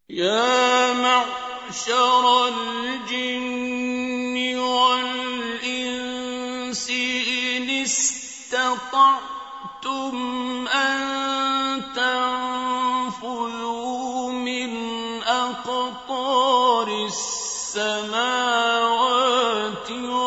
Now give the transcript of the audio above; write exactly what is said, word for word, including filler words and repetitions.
يَا مَعْشَرَ الْجِنِّ وَالْإِنسِ إِنِ اسْتَطَعْتُمْ أَن تَنفُذُوا مِنْ أَقْطَارِ السَّمَاوَاتِ